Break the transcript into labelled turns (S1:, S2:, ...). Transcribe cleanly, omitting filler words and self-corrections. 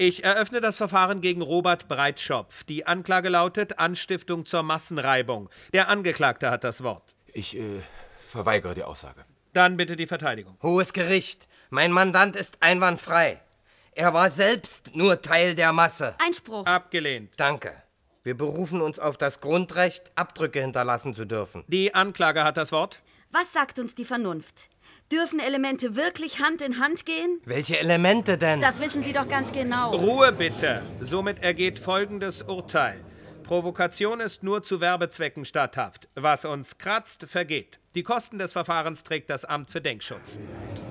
S1: Ich eröffne das Verfahren gegen Robert Breitschopf. Die Anklage lautet Anstiftung zur Massenreibung. Der Angeklagte hat das Wort.
S2: Ich verweigere die Aussage.
S1: Dann bitte die Verteidigung.
S3: Hohes Gericht, mein Mandant ist einwandfrei. Er war selbst nur Teil der Masse.
S4: Einspruch.
S1: Abgelehnt.
S3: Danke. Wir berufen uns auf das Grundrecht, Abdrücke hinterlassen zu dürfen.
S1: Die Anklage hat das Wort.
S4: Was sagt uns die Vernunft? Dürfen Elemente wirklich Hand in Hand gehen?
S3: Welche Elemente denn?
S4: Das wissen Sie doch ganz genau.
S1: Ruhe bitte. Somit ergeht folgendes Urteil. Provokation ist nur zu Werbezwecken statthaft. Was uns kratzt, vergeht. Die Kosten des Verfahrens trägt das Amt für Denkschutz.